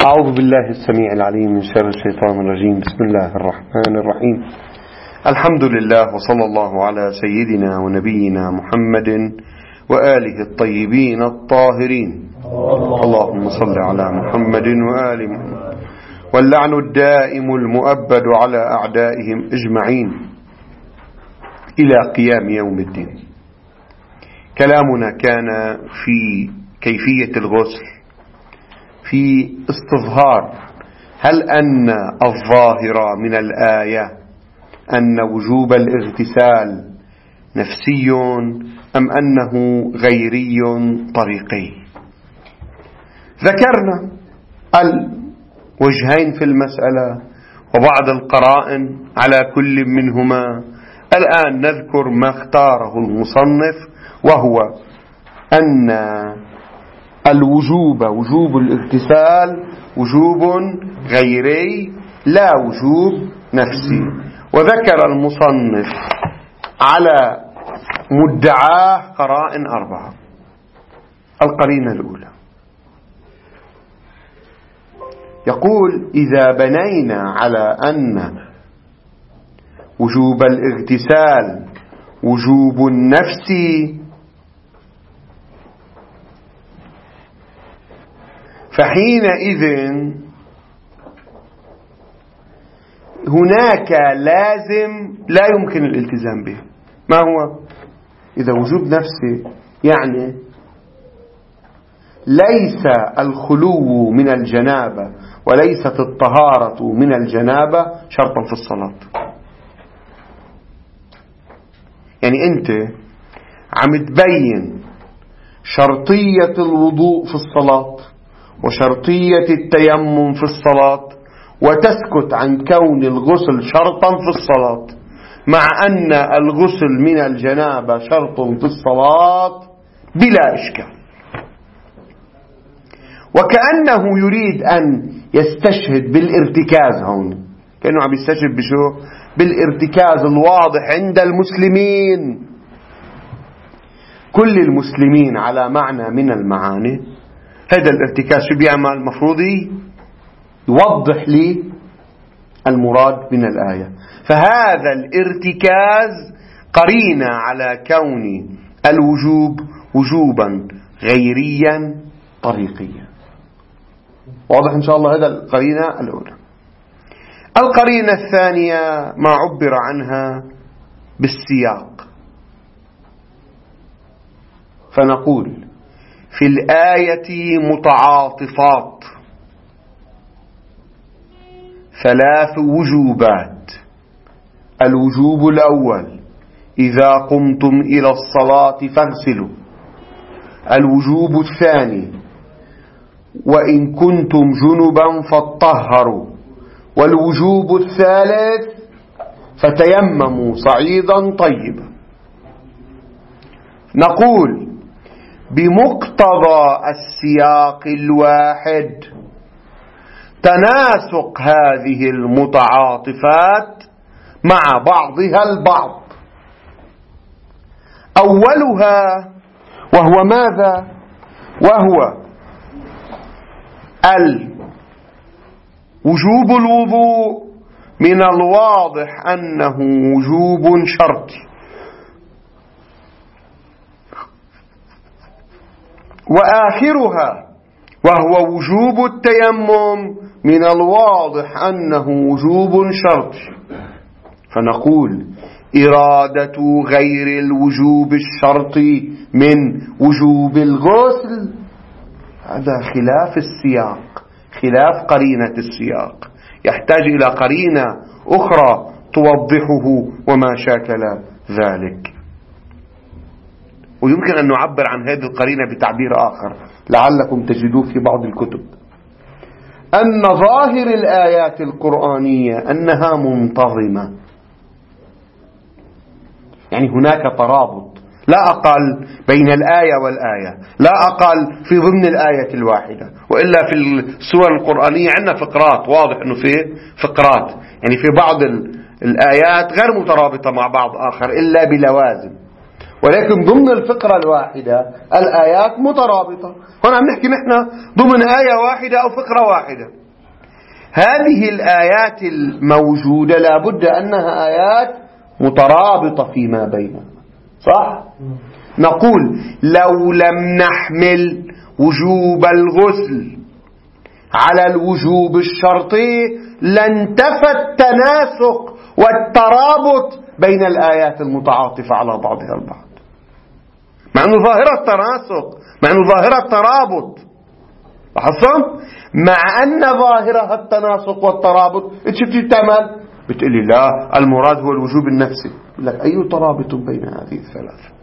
أعوذ بالله السميع العليم من شر الشيطان الرجيم. بسم الله الرحمن الرحيم. الحمد لله وصلى الله على سيدنا ونبينا محمد وآله الطيبين الطاهرين. اللهم صل على محمد وآل محمد، واللعن الدائم المؤبد على أعدائهم أجمعين إلى قيام يوم الدين. كلامنا كان في كيفية الغسل، في استظهار هل أن الظاهر من الآية أن وجوب الاغتسال نفسي أم أنه غيري طريقي. ذكرنا الوجهين في المسألة وبعض القرائن على كل منهما. الآن نذكر ما اختاره المصنف، وهو أن وجوب الاغتسال وجوب غيري لا وجوب نفسي. وذكر المصنف على مدعاه قرائن 4. القرينة الأولى يقول: إذا بنينا على أن وجوب الاغتسال وجوب نفسي، فحينئذ هناك لازم لا يمكن الالتزام به. ما هو؟ إذا وجوب نفسي يعني ليس الخلو من الجنابة وليست الطهارة من الجنابة شرطا في الصلاة. يعني أنت عم تبين شرطية الوضوء في الصلاة وشرطية التيمم في الصلاة، وتسكت عن كون الغسل شرطا في الصلاة، مع أن الغسل من الجنابة شرط في الصلاة بلا إشكال. وكأنه يريد أن يستشهد بالارتكاز هون، كأنه عم يستشهد بشو؟ بالارتكاز الواضح عند المسلمين. كل المسلمين على معنى من المعاني. هذا الارتكاز شو بيعمل؟ مفروض يوضح لي المراد من الآية. فهذا الارتكاز قرينة على كون الوجوب وجوبا غيريا طريقيا. واضح إن شاء الله؟ هذا القرينة الأولى. القرينة الثانية ما عبر عنها بالسياق، فنقول في الآية متعاطفات 3 وجوبات. الوجوب الأول: إذا قمتم إلى الصلاة فاغسلوا. الوجوب الثاني: وإن كنتم جنبا فاطهروا. والوجوب الثالث: فتيمموا صعيدا طيبا. نقول بمقتضى السياق الواحد تناسق هذه المتعاطفات مع بعضها البعض. أولها وهو ماذا؟ وهو وجوب الوضوء من الواضح أنه وجوب شرطي، وآخرها وهو وجوب التيمم من الواضح أنه وجوب شرطي. فنقول إرادة غير الوجوب الشرطي من وجوب الغسل هذا خلاف السياق، خلاف قرينة السياق، يحتاج إلى قرينة أخرى توضحه وما شاكل ذلك. ويمكن أن نعبر عن هذه القرينة بتعبير آخر لعلكم تجدوه في بعض الكتب، أن ظاهر الآيات القرآنية أنها منتظمة. يعني هناك ترابط لا أقل بين الآية والآية، لا أقل في ضمن الآية الواحدة. وإلا في السور القرآنية عندنا فقرات، واضح أنه في فقرات، يعني في بعض الآيات غير مترابطة مع بعض آخر إلا بلوازم. ولكن ضمن الفقرة الواحدة الآيات مترابطة. هنا عم نحكي نحن ضمن آية واحدة أو فقرة واحدة. هذه الآيات الموجودة لابد أنها آيات مترابطة فيما بينها، صح؟ نقول لو لم نحمل وجوب الغسل على الوجوب الشرطي لانتفى التناسق والترابط بين الآيات المتعاطفة على بعضها البعض، مع أنه ظاهرة التناسق، مع أنه ظاهرة الترابط. لاحظتم؟ مع أن ظاهرها التناسق والترابط، شفتي بتعمل؟ بتقولي لا، المراد هو الوجوب النفسي. يقول لك أي ترابط بين هذه الثلاثة؟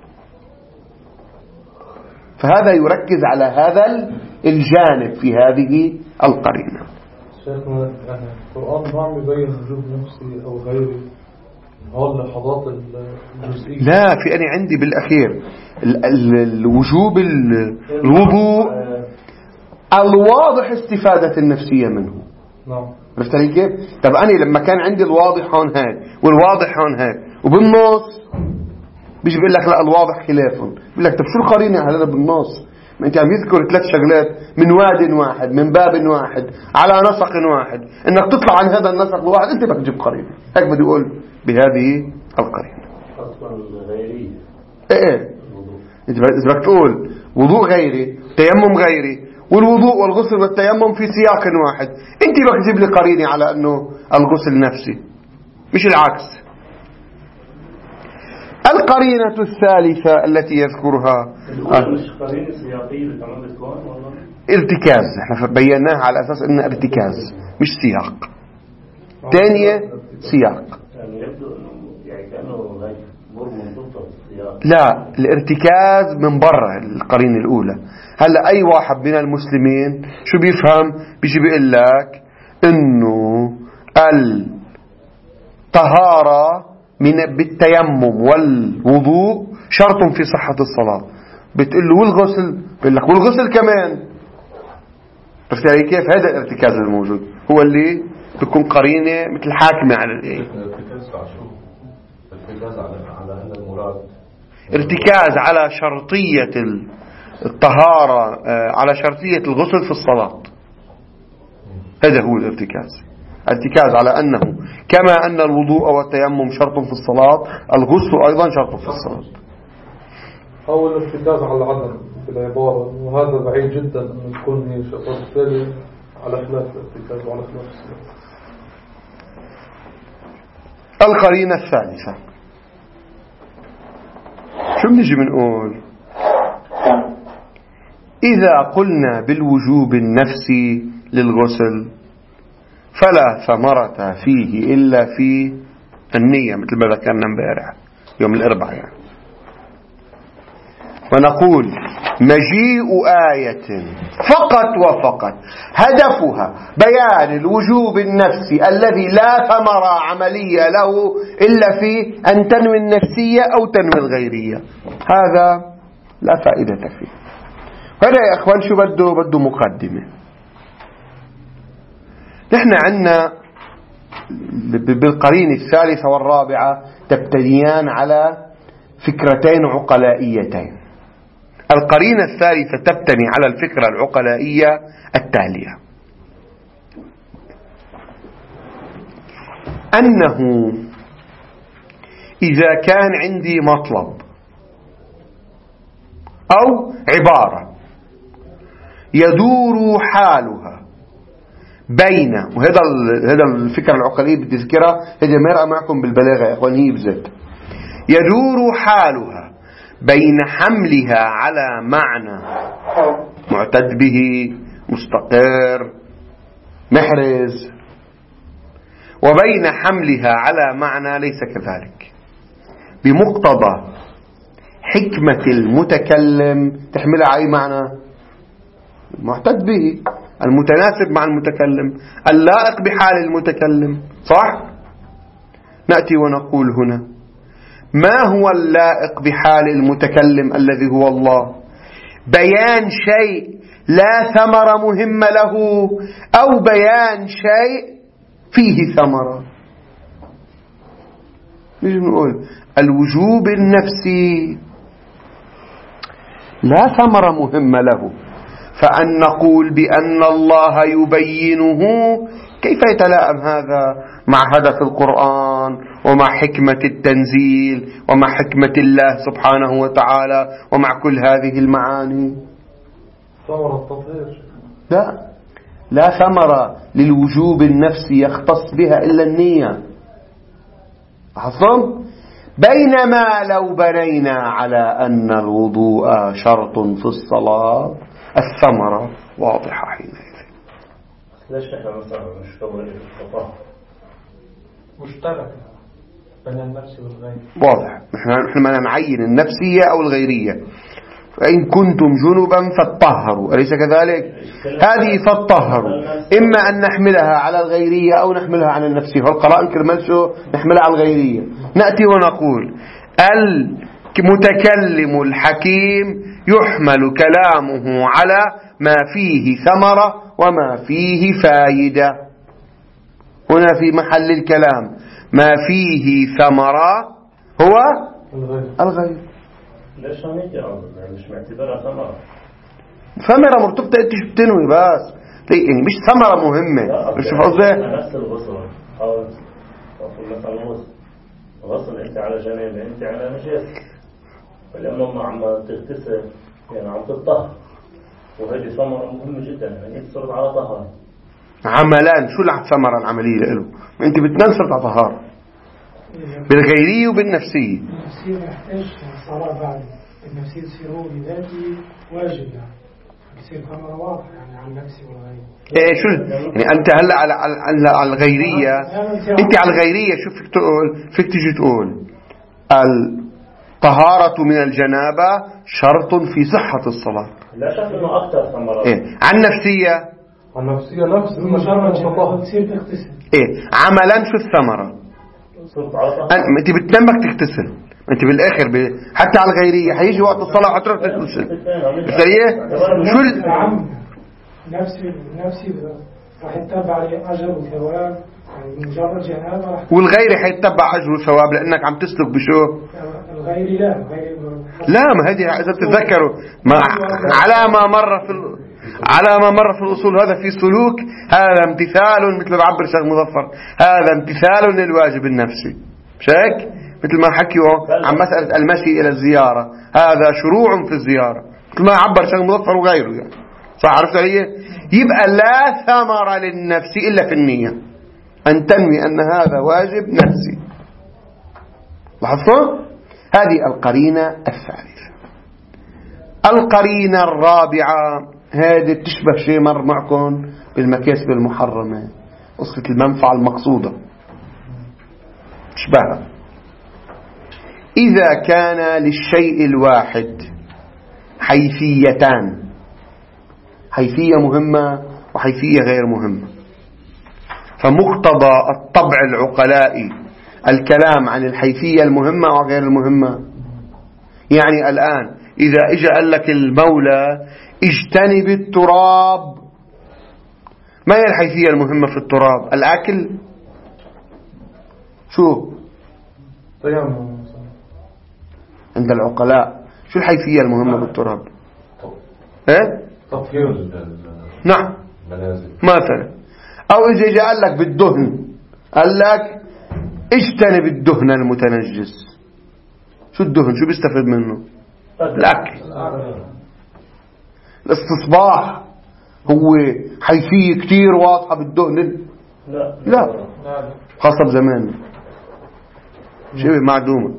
فهذا يركز على هذا الجانب في هذه القرينة. شيخنا يعني القرآن ما عم يبين وجوب نفسي أو غيري، هو اللحظات الجزئية. لا، في أنا عندي بالأخير الوجوب الوضوء الواضح استفادة النفسية منه. نعم. عرفت علي كيف؟ طب أنا لما كان عندي الواضح هون هيك والواضح هون هيك وبالنص بيجي بيقول لك لا الواضح خلافه، بيقول لك طب شو القرينة هذا بالنص؟ ما انت عم يذكر 3 شغلات من واد واحد من باب واحد على نسق واحد، انك تطلع عن هذا النسق الواحد انت بدك تجيب قرينة. هيك بدي اقول بهذه القرينة اصلا غيري. ايه انت بدك تقول وضوء غيري، تيمم غيري، والوضوء والغسل والتيمم في سياق واحد، انت بدك تجيب لي قرينة على انه الغسل نفسي مش العكس. القرينة الثالثة التي يذكرها مش قرينة سياقية كمان بتكون والله ارتكاز. احنا بيناها على اساس انه ارتكاز مش سياق. ثانية سياق، يعني يبدو انه يعني كانه غير مرتبط بالسياق. لا، الارتكاز من برا القرينة الاولى. هلا اي واحد من المسلمين شو بيفهم؟ بيجي بيقول لك انه الطهارة بالتيمم والوضوء شرط في صحة الصلاة. بتقول له والغسل؟ بيقول لك والغسل كمان. عرفت علي كيف؟ هذا الارتكاز الموجود هو اللي بيكون قرينة مثل حاكمة على الايه. الارتكاز على شو؟ الارتكاز على هذا المراد، ارتكاز على شرطية الطهارة، على شرطية الغسل في الصلاة. هذا هو الارتكاز. ارتكاز على أنه كما أن الوضوء والتيمم شرط في الصلاة، الغسل أيضا شرط في الصلاة. أو الارتكاز على العدم في العبارة، وهذا بعيد جدا أن تكون هي شرط الثاني على خلاف الارتكاز وعلى خلاف الصلاة. القرينة الثالثة شو بنجي بنقول؟ إذا قلنا بالوجوب النفسي للغسل فلا ثمرة فيه إلا في النية، مثل ما ذكرنا امبارح يوم الأربعاء يعني. ونقول مجيء آية فقط وفقط هدفها بيان الوجوب النفسي الذي لا ثمرة عملية له إلا في أن تنوي النفسية أو تنوي الغيرية، هذا لا فائدة فيه. هذا يا أخوان شو بده مقدمة. نحن عندنا بالقرين الثالثة والرابعة تبتنيان على فكرتين عقلائيتين. القرينة الثالثة تبتني على الفكرة العقلائية التالية: أنه إذا كان عندي مطلب أو عبارة يدور حالها بين، وهذا الفكرة العقلية بدي أذكرها، هذه مرأة معكم بالبلاغة يا أخوان، هي بزت يدور حالها بين حملها على معنى معتد به مستقر محرز، وبين حملها على معنى ليس كذلك، بمقتضى حكمة المتكلم تحملها على أي معنى معتد به، المتناسب مع المتكلم، اللائق بحال المتكلم، صح؟ نأتي ونقول هنا: ما هو اللائق بحال المتكلم الذي هو الله؟ بيان شيء لا ثمرة مهمة له، أو بيان شيء فيه ثمرة؟ نجي نقول الوجوب النفسي لا ثمرة مهمة له. فأن نقول بأن الله يبينه، كيف يتلائم هذا مع هدف القرآن ومع حكمة التنزيل ومع حكمة الله سبحانه وتعالى ومع كل هذه المعاني؟ ثمرة التطهير. لا ثمرة للوجوب النفسي يختص بها إلا النية. حصل؟ بينما لو بنينا على أن الوضوء شرط في الصلاة الثمرة واضحة حينئذ. ليش نحن مثلا نشتغل التطهر مشترك بين النفس والغير؟ واضح. نحن ما نعين النفسية أو الغيرية. فإن كنتم جنبا فاتطهروا، أليس كذلك؟ هذه فاتطهروا إما أن نحملها على الغيرية أو نحملها على النفسية. والقرآن كرمال شو نحملها على الغيرية. نأتي ونقول المتكلم الحكيم يحمل كلامه على ما فيه ثمرة وما فيه فائدة. هنا في محل الكلام ما فيه ثمرة هو الغير. ليش هنيجي مش معتبرها ثمرة مرتبطة انت شو بتنوي بس يعني مش ثمرة مهمة. مش قصدي نفس الغسل او مثلا غسل انت على جنابه انت على نجاسة، فلما عم تغتسل يعني عم تطهر، وهذه ثمرة مهمة جدا يعني تصير على طهارة. عملان شو الثمرة العملية له؟ انت بتنصر على طهارة بالغيرية وبالنفسية. النفسية يحتاج صلاة بعد النفسية تصير هو بذاته واجب، يعني يصير ثمرة واضحة يعني عن نفسي والغير. ايه شو يعني انت هلا على الغيرية، انت على الغيرية شو فيك تقول؟ فيك تيجي تقول الطهارة من الجنابة شرط في صحة الصلاة. لا شك انه اكثر ثمرات. ايه عن نفسية نفس المشارة تصير تغتسل. ايه عملا شو الثمرة؟ انت بتنمك تغتسل انت بالاخر حتى على الغيرية حيجي وقت الصلاة حتروح تغتسل. شو نفسي راح يتبع عليه اجر وثواب يعني مجرد جنابه، والغيري حيتبع اجر وثواب لانك عم تسلك بشو؟ الغيري لا ما هذه اذا تتذكروا على ما مر في الأصول هذا في سلوك، هذا امتثال مثل ما عبر الشيخ مظفر، هذا امتثال للواجب النفسي. مش هيك؟ مثل ما حكيوا عن مسألة المشي إلى الزيارة، هذا شروع في الزيارة مثل ما عبر الشيخ مظفر وغيره يعني. صح عرفت علي؟ يبقى لا ثمرة للنفس إلا في النية، أن تنوي أن هذا واجب نفسي. لاحظتوا؟ هذه القرينة الثالثة. القرينة الرابعة هذه تشبه شيء مر معكم بالمكاسب المحرمة، قصة المنفعة المقصودة تشبهها. إذا كان للشيء الواحد حيثيتان، حيثية مهمة وحيثية غير مهمة، فمقتضى الطبع العقلائي الكلام عن الحيثية المهمة وغير المهمة. يعني الآن إذا إجا قال لك المولى اجتنب التراب، ما هي الحيثية المهمة في التراب؟ الأكل؟ شو؟ عند العقلاء شو الحيثية المهمة بالتراب؟ ايه؟ تطهير نعم مثلا. أو إذا جاء قال لك بالدهن قال لك اجتنب الدهن المتنجس. شو الدهن؟ شو بيستفيد منه؟ الأكل. الاستصباح هو حيثية كتير واضحة بالدهن؟ لا خاصة بزمان شبه معدومة.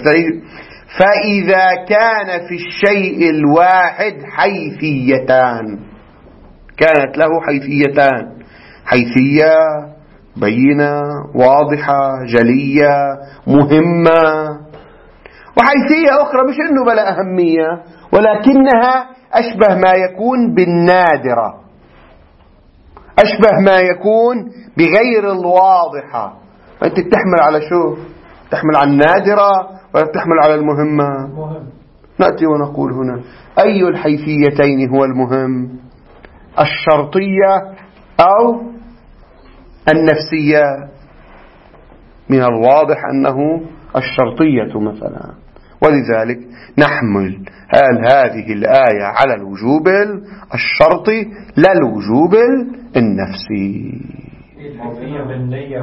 فإذا كان في الشيء الواحد حيثيتان، كانت له حيثيتان، حيثية بينة واضحة جلية مهمة، وحيثية أخرى مش إنه بلا أهمية ولكنها أشبه ما يكون بالنادرة، أشبه ما يكون بغير الواضحة. فأنت تحمل على شو؟ تحمل على النادرة ولا تحمل على المهمة؟ نأتي ونقول هنا أي الحيثيتين هو المهم؟ الشرطية أو النفسية؟ من الواضح أنه الشرطية مثلا، ولذلك نحمل هذه الآية على الوجوب الشرطي لا الوجوب النفسي. الحيثية بالنية.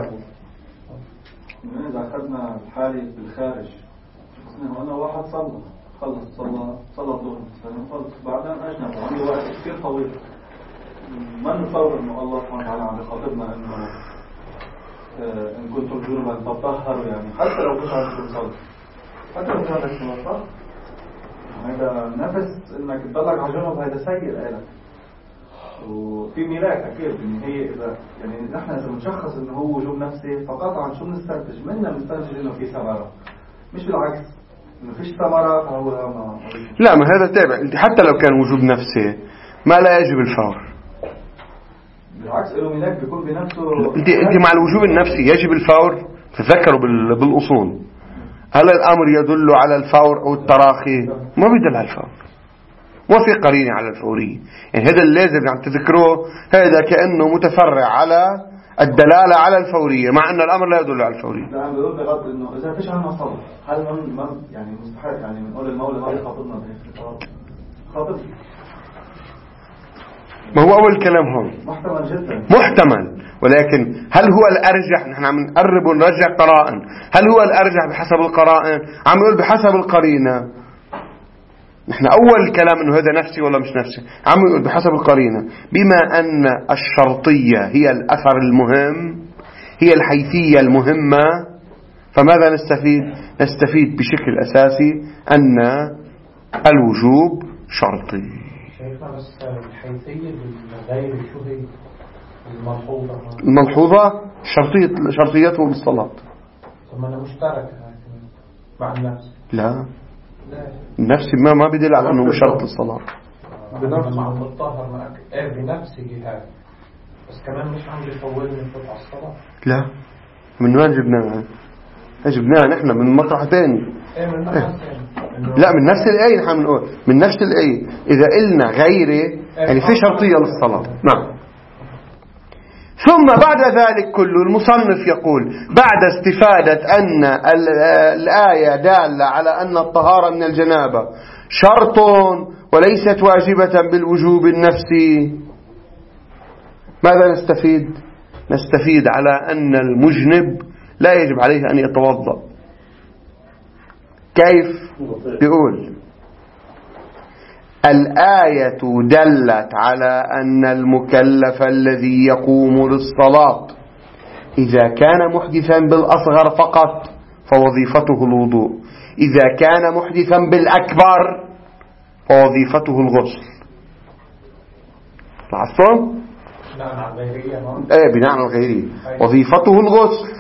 إذا أخذنا الحالي بالخارج، أنا واحد خلص صلى الظهر بعدين أجنب وعندي وقت كثير طويل، ما نتصور إنه الله سبحانه وتعالى عم يخاطبنا إنه إن كنتم جنبا فطهروا، يعني حتى لو كنت عم تصلي، حتى لو كنت عم تصلي، هذا نفس إنك تضلك على جنب، هذا سيء لك. وفي ميلاد أكيد إن هي إذا يعني نحن إذا بنشخص إنه هو وجوب نفسي فقط شو بنستنتج؟ منا بنستنتج إنه في ثمرة، مش بالعكس إنه فيش ثمرة فهو ما. لا، ما هذا تابع. حتى لو كان وجوب نفسي ما لا يجب الفور. بالعكس له ملاك بيكون بنفسه. انت مع الوجوب النفسي يجب الفور. تذكروا بالأصول، هل الأمر يدل على الفور أو التراخي؟ ما بيدل على الفور، وفي قرينة على الفورية. يعني هذا اللازم عم تذكروه، هذا كأنه متفرع على الدلالة على الفورية، مع أن الأمر لا يدل على الفورية. لا، عم بيقول بغض إنه إذا فيش عنا صبر، هل من يعني مستحيل يعني بنقول المولى ما يخاطبنا بهيك خاطب؟ ما هو أول كلام هون محتمل جدا، محتمل، ولكن هل هو الأرجح؟ نحن عم نقرب ونرجع قرائن. هل هو الأرجح بحسب القرائن؟ عم نقول بحسب القرينة. نحن أول كلام إنه هذا نفسي ولا مش نفسي، عم نقول بحسب القرينة. بما أن الشرطية هي الأثر المهم، هي الحيثية المهمة، فماذا نستفيد؟ نستفيد بشكل أساسي أن الوجوب شرطي. شايفنا بس الحيثية بالغير شو هي الملحوظة شرطيته بالصلاة. ثم أنا مشترك مع النفس. لا، النفس ما بدل على أنه شرط الصلاة. بنفس عم بتطهر معك بنفسه هذا، بس كمان مش عم بيطولني فوت على الصلاة. لا، من وين جبناها؟ جبناها نحن من مطرح ثاني. لا، من نفس الآية. نحن بنقول من نفس الآية إذا قلنا غيره يعني في شرطية للصلاة. نعم. ثم بعد ذلك كله المصنف يقول بعد استفادة أن الآية دالة على أن الطهارة من الجنابة شرط وليست واجبة بالوجوب النفسي، ماذا نستفيد؟ نستفيد على أن المجنب لا يجب عليه أن يتوضأ. كيف؟ يقول الآية دلت على أن المكلف الذي يقوم للصلاة إذا كان محدثا بالأصغر فقط فوظيفته الوضوء، إذا كان محدثا بالأكبر فوظيفته الغسل. لاحظتم؟ بناء على الغيرية. بناء على الغيرية وظيفته الغسل.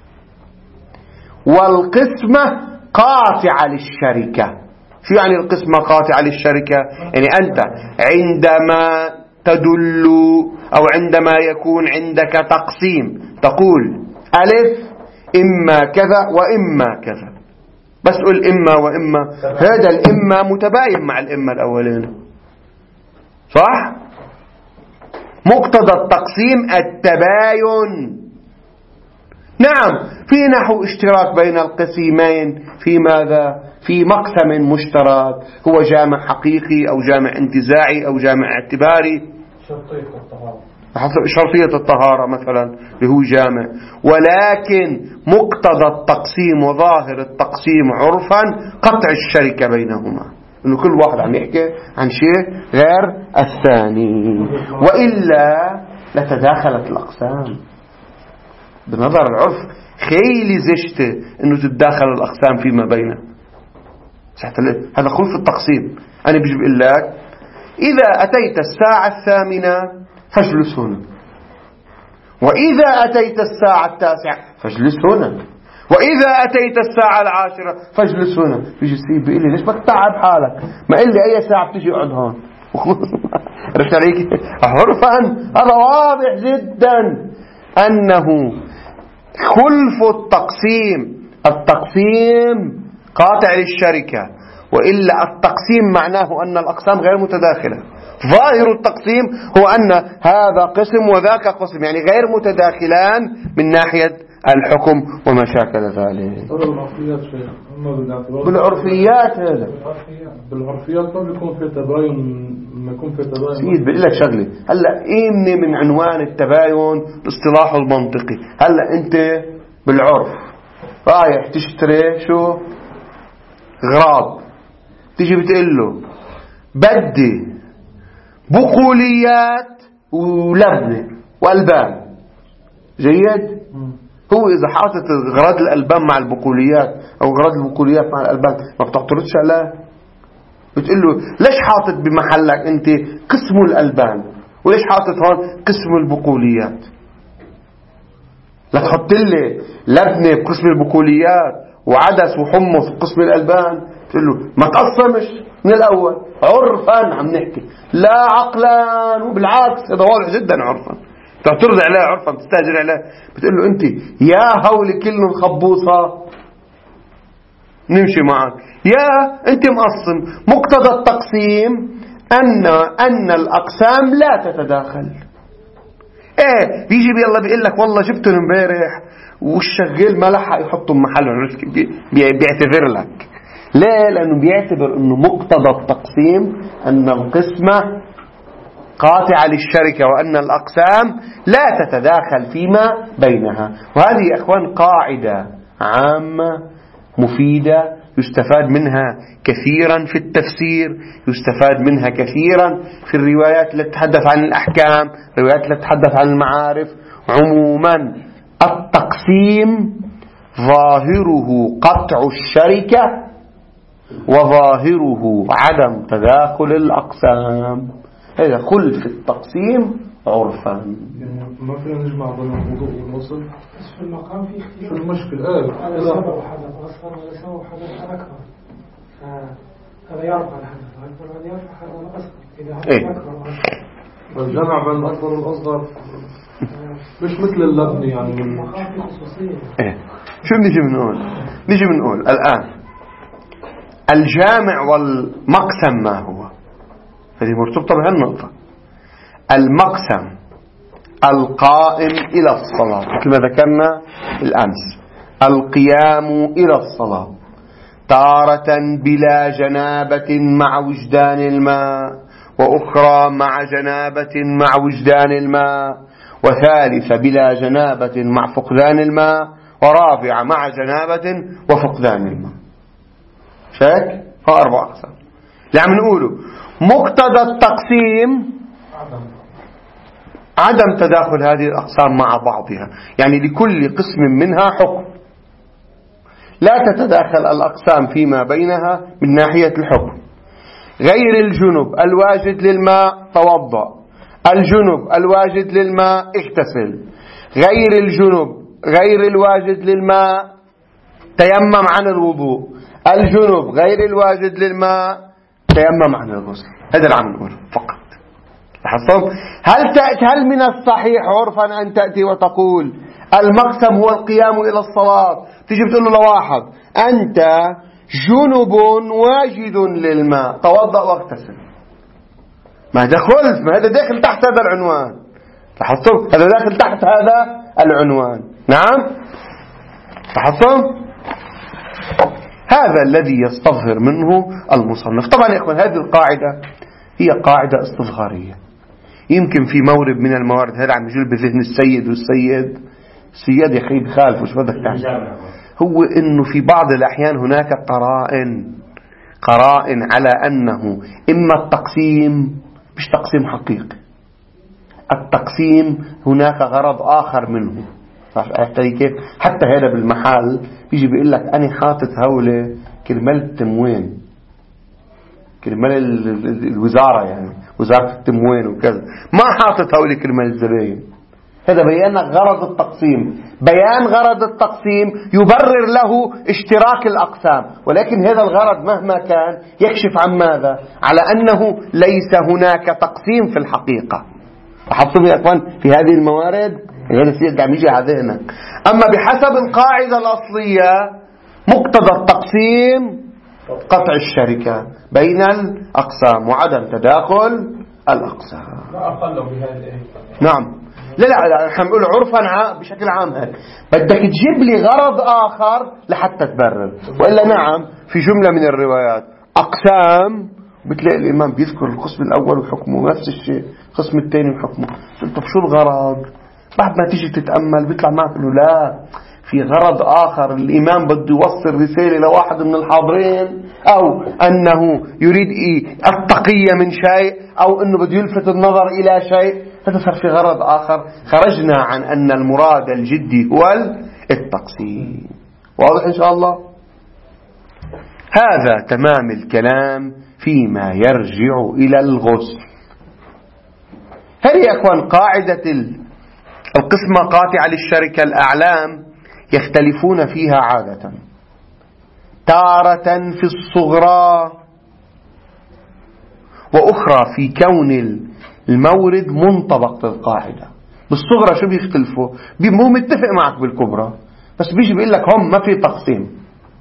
والقسمة قاطعة للشركة. شو يعني القسمة قاطعة للشركة؟ يعني أنت عندما تدل أو عندما يكون عندك تقسيم تقول ألف إما كذا وإما كذا، بس قل إما وإما، هذا الإما متباين مع الإما الأولين، صح؟ مقتضى التقسيم التباين. نعم، في نحو اشتراك بين القسيمين في ماذا؟ في مقسم مشترك هو جامع حقيقي أو جامع انتزاعي أو جامع اعتباري. شرطية الطهارة مثلا اللي هو جامع، ولكن مقتضى التقسيم وظاهر التقسيم عرفا قطع الشركة بينهما، إنه كل واحد عم يحكي عن شيء غير الثاني، وإلا لتداخلت الأقسام. بنظر العرف خيلي زشته إنه تتداخل الأقسام فيما بينه. هذا خلف التقسيم. أنا بيجي بقول لك إذا أتيت الساعة 8 فاجلس هنا، وإذا أتيت الساعة 9 فاجلس هنا، وإذا أتيت الساعة 10 فاجلس هنا. بيجي السيد بيقول لي ليش بدك تتعب حالك؟ ما قل لي أي ساعة بتجي اقعد هون. عرفت عليك؟ عرفا هذا واضح جدا أنه خلف التقسيم قاطع للشركة، وإلا التقسيم معناه أن الأقسام غير متداخلة، ظاهر التقسيم هو أن هذا قسم وذاك قسم، يعني غير متداخلان من ناحية الحكم وما شاكل ذلك. بالعرفيات هذا بالعرفيات ما بيكون في تباين، ما يكون في تباين. سيد بقول لك شغله، هلا إيمني من عنوان التباين الاصطلاح المنطقي. هلا أنت بالعرف رايح تشتري شو غراض، تيجي بتقول له بدي بقوليات ولبنة وألبان، جيد؟ هو إذا حاطط غراض الألبان مع البقوليات أو غراض البقوليات مع الألبان ما بتعترضش عليه؟ بتقول له ليش حاطط بمحلك أنت قسم الألبان وليش حاطط هون قسم البقوليات؟ لا تحط لي لبنة بقسم البقوليات وعدس وحمص بقسم الألبان. تقول له ما تقسمش من الأول، عرفا عم نحكي لا عقلا، وبالعكس هذا واضح جدا عرفا. تعترض عليه عرفا، تستهجر عليه، بتقول له أنت يا هول كل خبوصة نمشي معك، يا أنت مقسم. مقتضى التقسيم أن الأقسام لا تتداخل. ايه بيجي يلا بيقول لك والله جبتهم امبارح والشغال ما لحق يحطهم محلهم، بيعتذر لك. ليه؟ لأنه بيعتبر أنه مقتضى التقسيم أن القسمة قاطعة للشركة وأن الأقسام لا تتداخل فيما بينها. وهذه يا أخوان قاعدة عامة مفيدة يستفاد منها كثيرا في التفسير، يستفاد منها كثيرا في الروايات التي تتحدث عن الأحكام، الروايات التي تتحدث عن المعارف. عموما التقسيم ظاهره قطع الشركة وظاهره عدم تداخل الأقسام. هذا خلف التقسيم عرفا. يعني ما فينا نجمع بين الوضوء والوصل، بس في المقام في اختلاف. شو المشكلة؟ هذا سبب حدث أصغر ولا سبب حدث أكبر، هذا يرفع الحدث الأكبر وهذا يرفع الحدث الأصغر. إذا حدث أكبر والجمع بين الأكبر والأصغر مش مثل اللبن يعني من المقام في خصوصية. شو نيجي بنقول الآن الجامع والمقسم ما هو؟ هذه مرتبطة بهالنقطة. المقسم القائم إلى الصلاة مثل ما ذكرنا الأمس، القيام إلى الصلاة تارة بلا جنابة مع وجدان الماء، وأخرى مع جنابة مع وجدان الماء، وثالثة بلا جنابة مع فقدان الماء، ورابعة مع جنابة وفقدان الماء. شاك؟ هو 4 أقسام. اللي عم نقوله مقتضى التقسيم عدم تداخل هذه الأقسام مع بعضها، يعني لكل قسم منها حكم، لا تتداخل الأقسام فيما بينها من ناحية الحكم. غير الجنب الواجد للماء توضأ، الجنب الواجد للماء اغتسل، غير الجنب غير الواجد للماء تيمم عن الوضوء، الجنب غير الواجد للماء تيمم عن الغسل. هذا اللي عم نقوله فقط. هل من الصحيح عرفا أن تأتي وتقول المقسم هو القيام إلى الصلاة، تيجي بتقول له لواحد أنت جنب واجد للماء توضأ واغتسل؟ ما هذا خلف، ما هذا داخل تحت هذا العنوان. لاحظتم؟ هذا داخل تحت هذا العنوان. نعم لاحظتم؟ هذا الذي يستظهر منه المصنف. طبعا يا إخوان هذه القاعدة هي قاعدة استصغارية، يمكن في مورد من الموارد هذا عم يجول بذهن السيد السيد يا أخي بخالف وش بدك تعمل، هو إنه في بعض الأحيان هناك قرائن على أنه إما التقسيم مش تقسيم حقيقي، التقسيم هناك غرض آخر منه. حتى هذا بالمحل بيجي بيقول لك أنا حاطط هولة كرمال التموين، كرمال الوزارة، يعني وزارة التموين وكذا، ما حاطط هولة كرمال الزباين. هذا بيان غرض التقسيم. بيان غرض التقسيم يبرر له اشتراك الأقسام، ولكن هذا الغرض مهما كان يكشف عن ماذا؟ على أنه ليس هناك تقسيم في الحقيقة. لاحظتم يا أخوان في هذه الموارد غير السيد عم يجي على ذهنك. أما بحسب القاعدة الأصلية مقتضى التقسيم قطع الشركة بين الأقسام وعدم تداخل الأقسام. لا أقل بهذه الآية. نعم. لا نحن نقول عرفا بشكل عام هيك. بدك تجيب لي غرض آخر لحتى تبرر، وإلا نعم في جملة من الروايات أقسام بتلاقي الإمام بيذكر القسم الأول وحكمه نفس الشيء، القسم الثاني وحكمه. طب شو الغرض؟ بعد ما تيجي تتأمل بيطلع معك إنه لا، في غرض آخر. الإمام بده يوصل رسالة لواحد من الحاضرين، أو أنه يريد التقية من شيء، أو أنه بده يلفت النظر إلى شيء. هذا صار في غرض آخر. خرجنا عن أن المراد الجدي هو التقسيم. واضح إن شاء الله؟ هذا تمام الكلام فيما يرجع إلى الغسل. هل يا أخوان قاعدة القسمة قاطعة للشركة الأعلام يختلفون فيها عادة، تارة في الصغرى وأخرى في كون المورد منطبق القاعدة. بالصغرى شو بيختلفوا؟ مو متفق معك بالكبرى، بس بيجي بيقول لك هم ما في تقسيم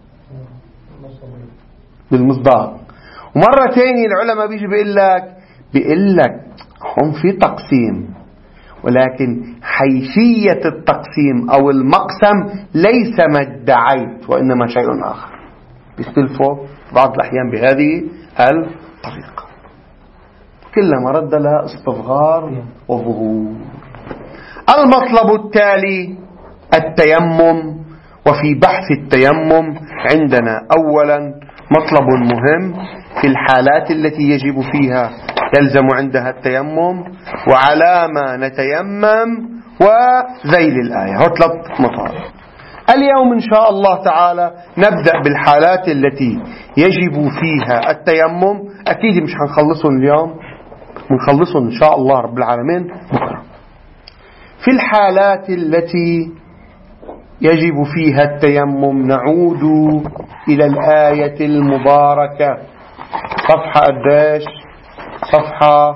بالمصداق. ومرة تانية العلماء بيجي بيقول لك هم في تقسيم، ولكن حيثية التقسيم أو المقسم ليس ما ادعيت وإنما شيء آخر. بيختلفوا بعض الأحيان بهذه الطريقة، كلما رد لها استصغار وظهور. المطلب التالي التيمم. وفي بحث التيمم عندنا أولا مطلب مهم في الحالات التي يجب فيها يلزم عندها التيمم، وعلى ما نتيمم، وذيل الآية. هو 3 مطالب. اليوم إن شاء الله تعالى نبدأ بالحالات التي يجب فيها التيمم. أكيد مش هنخلصهم اليوم، نخلصهم إن شاء الله رب العالمين بكرة. في الحالات التي يجب فيها التيمم نعود إلى الآية المباركة. صفحة قديش؟ صفحة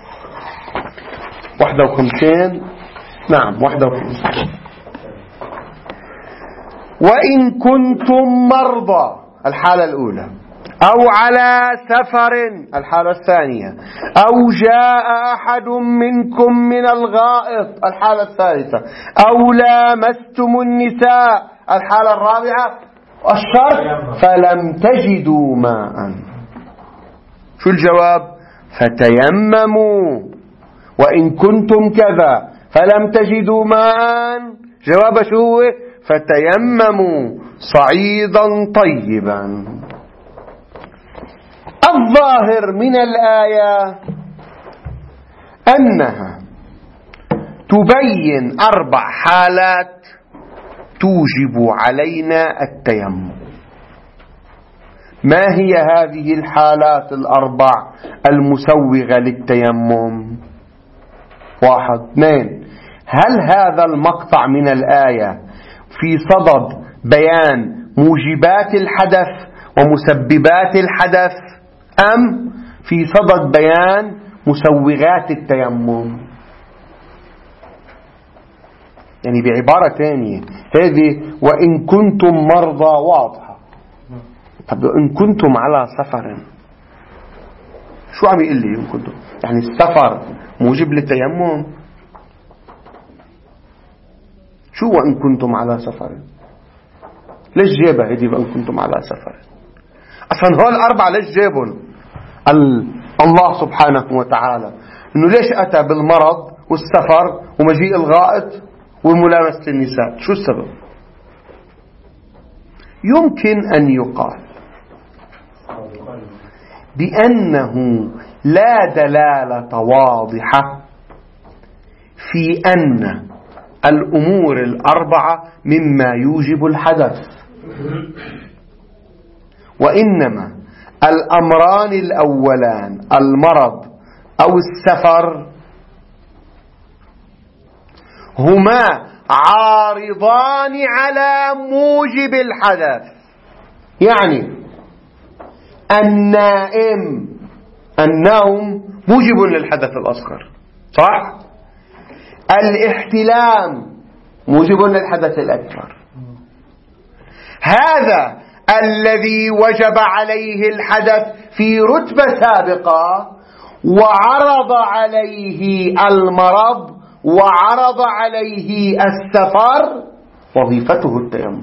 51. نعم 51. وإن كنتم مرضى، الحالة الأولى، أو على سفر، الحالة الثانية، أو جاء أحد منكم من الغائط، الحالة الثالثة، أو لامستم النساء، الحالة الرابعة. الشرط فلم تجدوا ماء. شو الجواب؟ فتيمموا. وإن كنتم كذا فلم تجدوا ماء، جواب شو هو؟ فتيمموا صعيدا طيبا. الظاهر من الآية أنها تبين 4 حالات توجب علينا التيمم. ما هي هذه الحالات 4 المسوغة للتيمم؟ 1 2. هل هذا المقطع من الآية في صدد بيان موجبات الحدث ومسببات الحدث، أم في صدد بيان مسوغات التيمم؟ يعني بعبارة ثانية، هذه وإن كنتم مرضى واضحة. طب إن كنتم على سفر، شو عم يقول لي إن كنتم؟ يعني السفر موجب للتيمم؟ شو وإن كنتم على سفر؟ ليش جابها هذه وإن كنتم على سفر؟ أصلا هول 4 ليش جابهم الله سبحانه وتعالى؟ إنه ليش أتى بالمرض والسفر ومجيء الغائط وملامسة النساء؟ شو السبب؟ يمكن أن يقال بأنه لا دلالة واضحة في أن الأمور 4 مما يوجب الحدث، وإنما الأمران الأولان المرض أو السفر هما عارضان على موجب الحدث. يعني النوم موجب للحدث الأصغر، صح؟ الاحتلام موجب للحدث الأكبر. هذا الذي وجب عليه الحدث في رتبة سابقة وعرض عليه المرض وعرض عليه السفر وظيفته التيمم.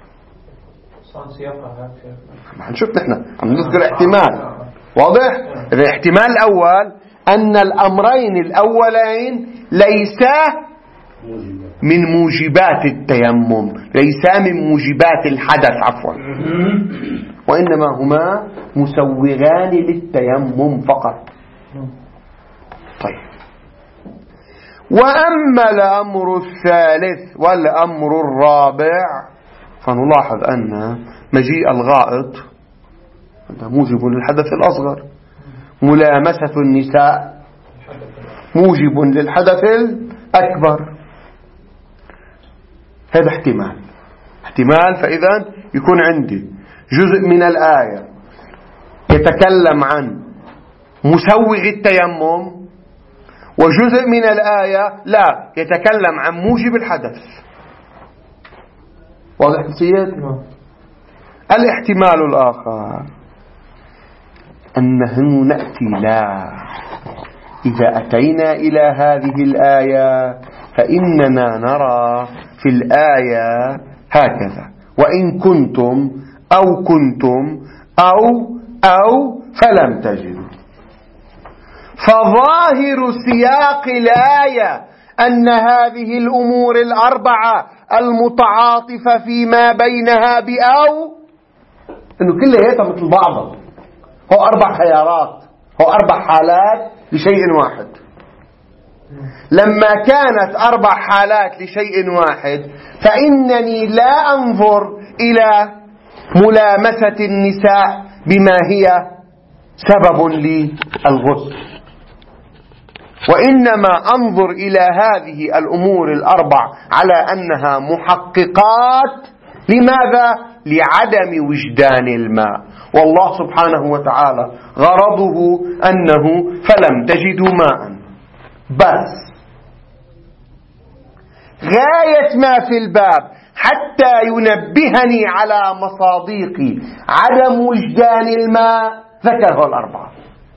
هنشوف نحن عم نذكر احتمال واضح. الاحتمال الأول أن الأمرين الأولين ليسا من موجبات التيمم، ليسا من موجبات الحدث عفوا، وإنما هما مسوغان للتيمم فقط. طيب، وأما الأمر الثالث والأمر الرابع فنلاحظ أن مجيء الغائط هذا موجب للحدث الأصغر، ملامسة النساء موجب للحدث الأكبر. هذا احتمال. فإذا يكون عندي جزء من الآية يتكلم عن مسوغ التيمم، وجزء من الآية لا يتكلم عن موجب الحدث. واضح سيد؟ الاحتمال الآخر أنه نأتي لا إذا أتينا إلى هذه الآية فإننا نرى في الآية هكذا: وإن كنتم أو كنتم أو فلم تجدوا. فظاهر سياق الآية أن هذه الأمور الأربعة المتعاطفة فيما بينها بأو إنه كلها مثل بعضها، هو 4 خيارات، هو 4 حالات لشيء واحد. لما كانت 4 حالات لشيء واحد فإنني لا أنظر إلى ملامسة النساء بما هي سبب للغسل، وإنما أنظر إلى هذه الأمور الأربع على أنها محققات. لماذا؟ لعدم وجدان الماء، والله سبحانه وتعالى غرضه أنه فلم تجدوا ماء. بس غاية ما في الباب حتى ينبهني على مصادق عدم وجدان الماء ذكره ال4: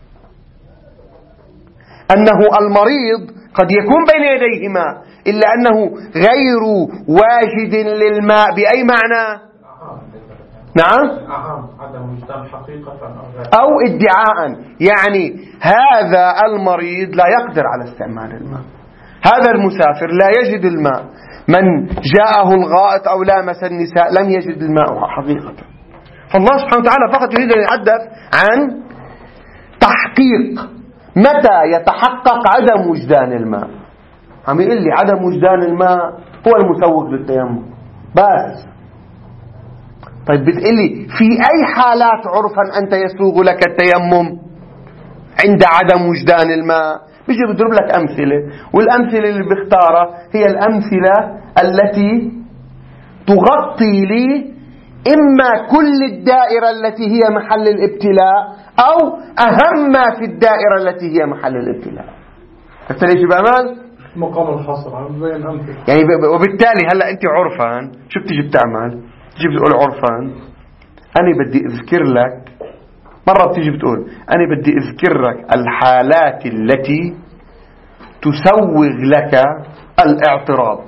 أنه المريض قد يكون بين يديه ماء إلا أنه غير واجد للماء بأي معنى؟ نعم، عدم وجدان حقيقة أو ادعاء، يعني هذا المريض لا يقدر على استعمال الماء، هذا المسافر لا يجد الماء، من جاءه الغائط أو لامس النساء لم يجد الماء حقيقة. فالله سبحانه وتعالى فقط يريد أن يتحدث عن تحقيق متى يتحقق عدم وجدان الماء. عم يقول لي عدم وجدان الماء هو المسوغ للتيمم بس. طيب بتقلي في أي حالات عرفا أنت يسوغ لك التيمم عند عدم وجدان الماء؟ بيجي بضرب لك أمثلة، والأمثلة اللي بيختارها هي الأمثلة التي تغطي لي إما كل الدائرة التي هي محل الابتلاء أو أهم ما في الدائرة التي هي محل الابتلاء. ليش بأمان؟ مقام الحصر عم بين أمثلة يعني وبالتالي هلأ أنت عرفان شو بتيجي بتعمل؟ تيجي بتقول عرفان أنا بدي أذكر لك، مرة بتيجي بتقول أنا بدي أذكر لك الحالات التي تسوغ لك الاعتراض.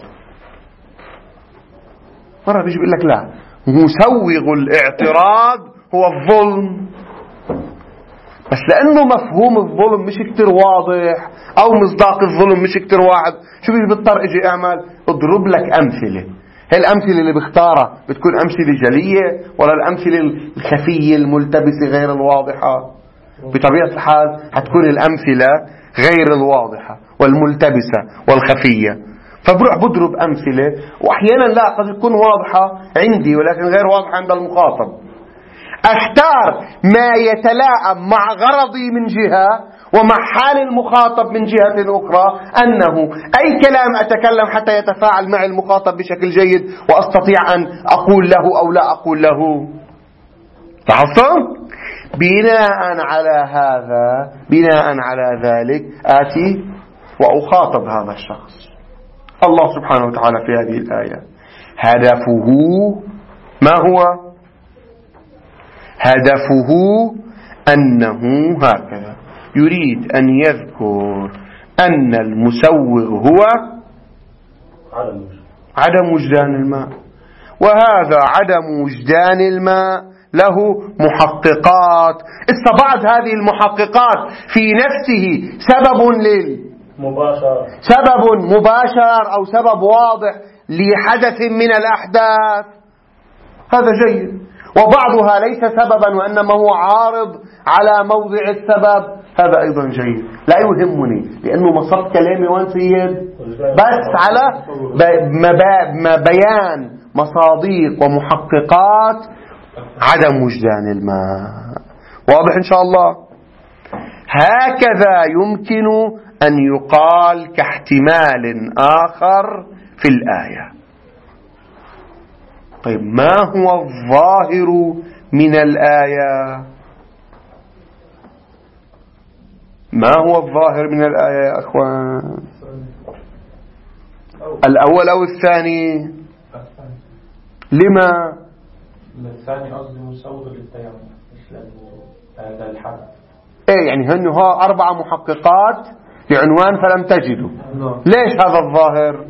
مرة بيجي بيقول لك لا، مسوغ الاعتراض هو الظلم، بس لأنه مفهوم الظلم مش كتير واضح أو مصداق الظلم مش كتير واحد، شو بيجي بيضطر اجي اعمل اضرب لك أمثلة. هي الأمثلة اللي بختارها بتكون أمثلة جلية ولا الأمثلة الخفية الملتبسة غير الواضحة؟ بطبيعة الحال هتكون الأمثلة غير الواضحة والملتبسة والخفية، فبروح بضرب أمثلة وأحيانا لا قد تكون واضحة عندي ولكن غير واضحة عند المخاطب. أختار ما يتلائم مع غرضي من جهة ومع حال المخاطب من جهة أخرى، أنه أي كلام أتكلم حتى يتفاعل مع المخاطب بشكل جيد وأستطيع أن أقول له أو لا أقول له. تعصم؟ بناء على ذلك آتي وأخاطب هذا الشخص. الله سبحانه وتعالى في هذه الآية هدفه ما هو؟ هدفه أنه هكذا يريد أن يذكر أن المسوغ هو عدم وجدان الماء، وهذا عدم وجدان الماء له محققات. بعض هذه المحققات في نفسه سبب مباشر أو سبب واضح لحدث من الأحداث، هذا جيد. وبعضها ليس سببا وإنما هو عارض على موضع السبب، هذا أيضا جيد. لا يهمني لأنه مصب كلامي وين سيد بس على بيان مصادق ومحققات عدم وجدان الماء. واضح إن شاء الله؟ هكذا يمكن أن يقال كاحتمال آخر في الآية. طيب ما هو الظاهر من الآية؟ ما هو الظاهر من الآية يا أخوان؟ الأول أو الثاني؟ لما؟ الثاني قصدي مسوغ للتيمم مش للحدث. ايه يعني هنها 4 محققات لعنوان فلم تجدوا. ليش هذا الظاهر؟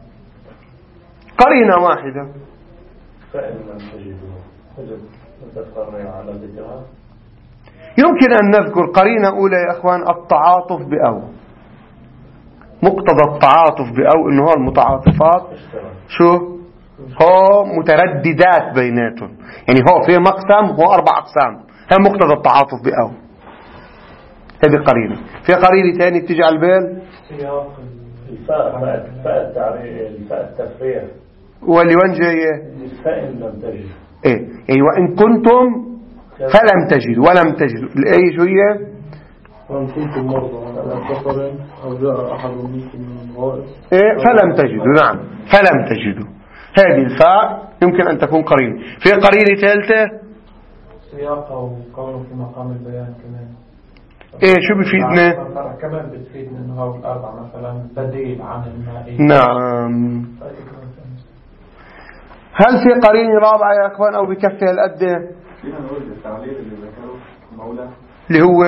قرينة واحدة. فإن لم تجدوا على ذكرها. يمكن أن نذكر قرينة أولى يا أخوان، التعاطف بأو. مقتضى التعاطف بأو إنه هو المتعاطفات شو؟ هو مترددات بيناتهم، يعني هو في مقسم هو 4 أقسام، هي مقتضى التعاطف بأو. هذه قرينة. في قرينة ثانية تيجي على البال الفاء التفريع، واللي وين جاية؟ فإن لم تجد. إيه يعني وإن كنتم فلم تجدوا ولم تجدوا. الآية شو هي؟ وإن كنتم مرضى على سفر أو جاء أحد منكم من الغائط. إيه فلم تجدوا. نعم فلم تجدوا. هذه الفاء يمكن أن تكون قرينة. في قرينة ثالثة سياقه وكونه في مقام البيان كمان. إيه شو بفيدنا؟ كمان بتفيدنا إنه هو الأربع مثلا بديل عن الماء. نعم. هل في قرينة رابعة يا أخوان أو بكفي هالقد؟ فينا نقول التعليل اللي ذكره المولى اللي هو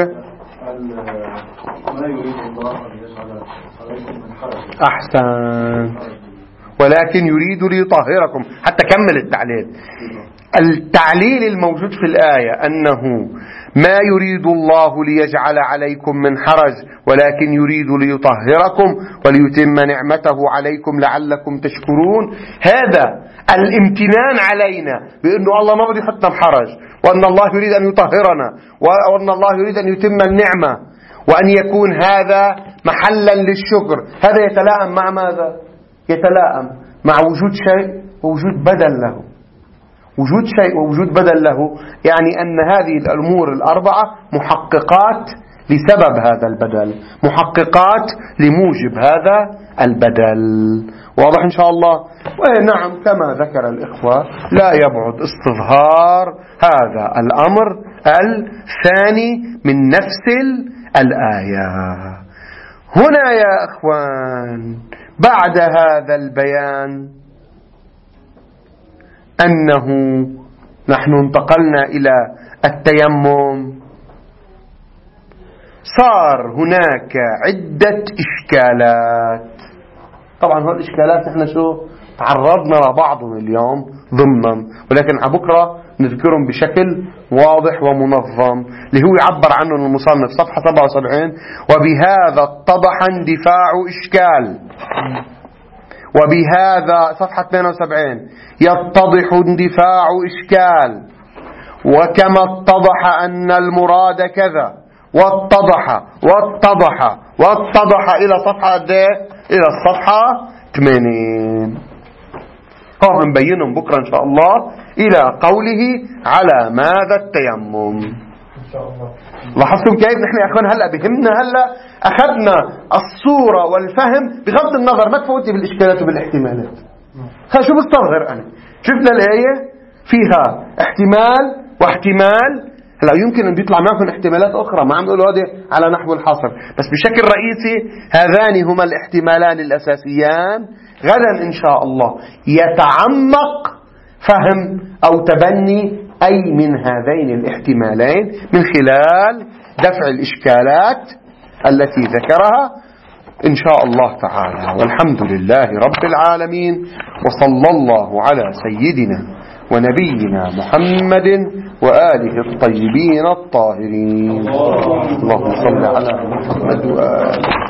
ما يريد الله أن يجعل عليكم من حرج. أحسن. ولكن يريد ليطهركم. حتى كمل التعليل. التعليل الموجود في الآية أنه ما يريد الله ليجعل عليكم من حرج ولكن يريد ليطهركم وليتم نعمته عليكم لعلكم تشكرون. هذا الامتنان علينا بأنه الله ما بده يحطنا بحرج، وأن الله يريد أن يطهرنا، وأن الله يريد أن يتم النعمة، وأن يكون هذا محلا للشكر. هذا يتلائم مع ماذا؟ يتلائم مع وجود شيء ووجود بدل له. وجود شيء ووجود بدل له يعني أن هذه الأمور الأربعة محققات لسبب هذا البدل، محققات لموجب هذا البدل. واضح إن شاء الله؟ ونعم كما ذكر الإخوة لا يبعد استظهار هذا الأمر الثاني من نفس الآية. هنا يا أخوان بعد هذا البيان أنه نحن انتقلنا إلى التيمم، صار هناك عدة إشكالات. طبعا هذه الإشكالات نحن شو تعرضنا لبعضهم اليوم ضمنا، ولكن على بكرة نذكرهم بشكل واضح ومنظم اللي هو يعبر عنه المصنف صفحة 77. وبهذا اتضح اندفاع إشكال. وبهذا صفحة 78 يتضح اندفاع إشكال. وكما اتضح أن المراد كذا واتضح إلى صفحة إلى الصفحة 80. هو بنبينهم بكرة إن شاء الله إلى قوله على ماذا التيمم. لاحظتم كيف نحن يا أخوان هلأ بهمنا هلأ أخذنا الصورة والفهم بغض النظر ما تفوتي بالإشكالات وبالاحتمالات. شو بستظهر أنا؟ شفنا الآية فيها احتمال واحتمال. هلا يمكن أن يطلع معكم احتمالات أخرى ما عم نقول هذه على نحو الحصر، بس بشكل رئيسي هذان هما الاحتمالان الأساسيان. غدا إن شاء الله يتعمق فهم أو تبني أي من هذين الاحتمالين من خلال دفع الإشكالات التي ذكرها إن شاء الله تعالى. والحمد لله رب العالمين، وصلى الله على سيدنا ونبينا محمد وآله الطيبين الطاهرين. اللهم صل على محمد وآله.